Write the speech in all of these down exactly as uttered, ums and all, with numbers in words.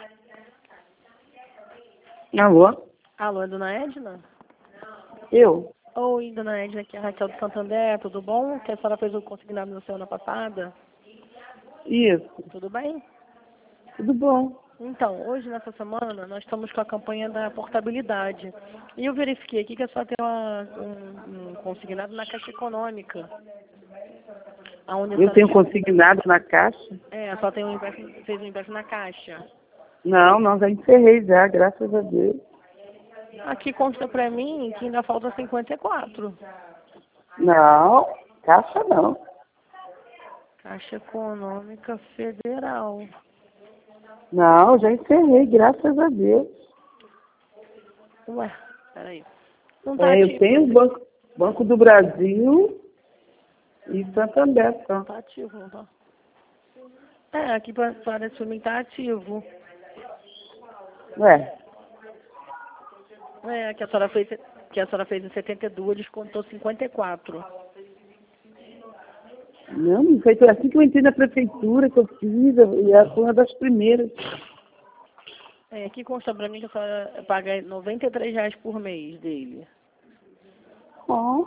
Alô? Alô, é dona Edna? Eu? Oi, dona Edna, aqui é a Raquel do Santander, tudo bom? Que a senhora fez o consignado na semana passada? Isso. Tudo bem? Tudo bom. Então, hoje, nessa semana, nós estamos com a campanha da portabilidade. E eu verifiquei aqui que a senhora tem uma, um, um consignado na Caixa Econômica. Aonde a Eu senhora tenho já- consignado na caixa? É, a senhora tem um empréstimo, fez um empréstimo na Caixa. Não, não, já encerrei já, graças a Deus. Aqui consta pra mim que ainda falta cinquenta e quatro. Não, caixa não. Caixa Econômica Federal. Não, já encerrei, graças a Deus. Ué, peraí. Não tá É, eu ativo. tenho o Banco, Banco do Brasil e Santander só. Não tá ativo, não tá? É, aqui pa- parece que tá ativo. Ué, É, que a senhora fez, que a senhora fez em setenta e dois, descontou cinquenta e quatro. não, não foi foi assim que eu entrei na prefeitura, que eu fiz, e ela foi uma das primeiras. É, aqui consta pra mim que a senhora paga noventa e três reais por mês dele. Ó,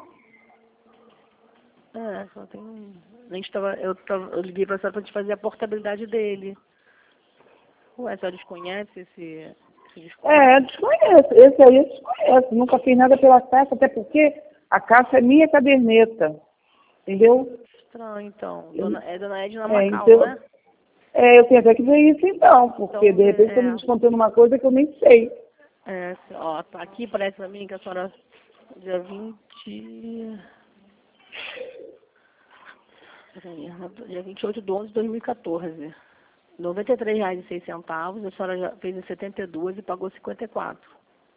É, só tem um... A gente tava, eu, tava, eu liguei pra senhora pra gente fazer a portabilidade dele. Ué, a senhora desconhece esse, esse desconto? é, desconheço. Esse aí eu desconheço. Nunca fiz nada pela caixa, até porque a caixa é minha caderneta. Entendeu? Estranho, então. Dona, é Dona Edna É, Macau, então, né? é, eu tenho até que ver isso então, porque Então, de repente estou é, me descontando uma coisa que eu nem sei. é, ó, tá aqui, parece pra mim que a senhora, dia vinte... Peraí, dia vinte e oito de onze de dois mil e quatorze. noventa e três reais e seis centavos, a senhora já fez em setenta e dois e pagou cinquenta e quatro.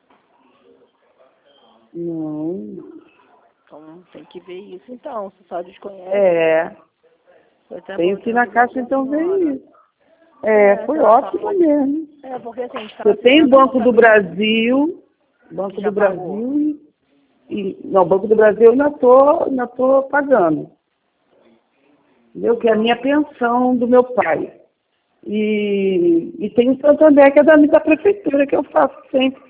Não. Então, tem que ver isso então, se a senhora desconhece. É, Foi até bom tenho que ir eu na ligar caixa pra então ver senhora. isso. É, É, foi se ela ótimo falou... mesmo. É, porque assim, a gente Eu tava tenho precisando da Banco do portabilidade. Brasil, Banco Que já do pagou. Brasil e, e não, Banco do Brasil eu ainda tô, ainda tô pagando. Entendeu? Que é a minha pensão do meu pai. E, e tem o Santander, que é da, da prefeitura, que eu faço sempre.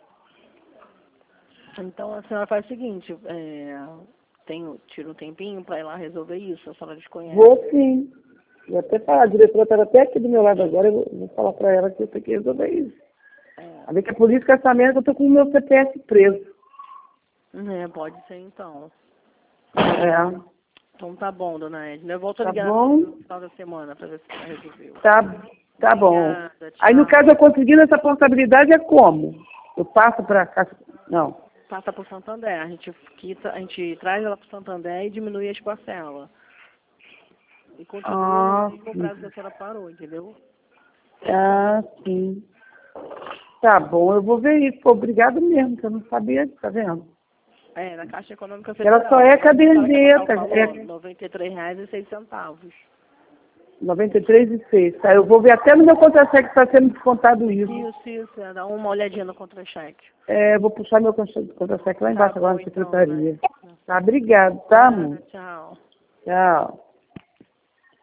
Então a senhora faz o seguinte, é, tem, tira um tempinho para ir lá resolver isso, a senhora desconhece. Vou sim. Vou até falar, a diretora estava até aqui do meu lado agora, eu vou, vou falar para ela que eu tenho que resolver isso. É, A ver que a polícia essa merda, eu tô com o meu C P F preso. é, pode ser então. É, Então tá bom, dona Edna. Eu volto a tá ligar bom? no final da semana para ver se ela resolveu. Tá, tá bom. Obrigada, Aí no tchau. caso eu conseguindo essa portabilidade é como? Eu passo para cá? Não. Passa pro Santander, a gente quita, a gente traz ela pro Santander e diminui as parcelas. E continua no Ah, mesmo sim. prazo que a senhora parou, entendeu? Ah, sim. Tá bom, eu vou ver isso. Pô, obrigado mesmo, que eu não sabia, tá vendo? É, na Caixa Econômica Ela Federal. só é A senhora que a Macau caderneta, falou, é noventa e três reais e seis centavos. noventa e três e seis, tá? Eu vou ver até no meu contra-cheque está sendo descontado isso. Isso, isso, é, dá uma olhadinha no contra-cheque. É, eu vou puxar meu contra- contra-cheque lá Tá embaixo agora bom, na então, dona secretaria. Edna. Tá, obrigado, tá, Nada, amor? tchau. Tchau.